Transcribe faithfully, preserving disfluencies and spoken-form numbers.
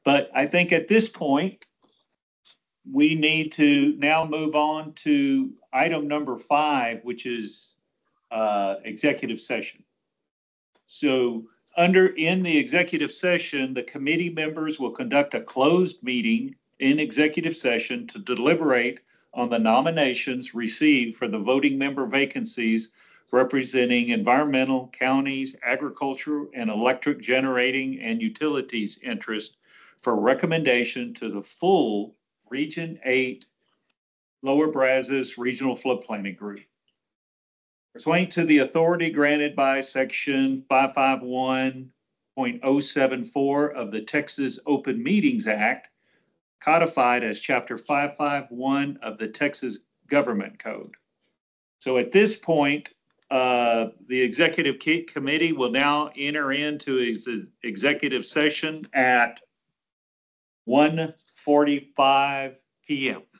But I think at this point, we need to now move on to item number five, which is uh, executive session. So under in the executive session, the committee members will conduct a closed meeting in executive session to deliberate on the nominations received for the voting member vacancies representing environmental, counties, agriculture, and electric generating and utilities interest for recommendation to the full Region eight Lower Brazos Regional Floodplain Group. Pursuant to the authority granted by Section five fifty-one point oh seven four of the Texas Open Meetings Act, codified as Chapter five fifty-one of the Texas Government Code. So at this point, uh, the Executive Committee will now enter into ex executive session at one forty-five p m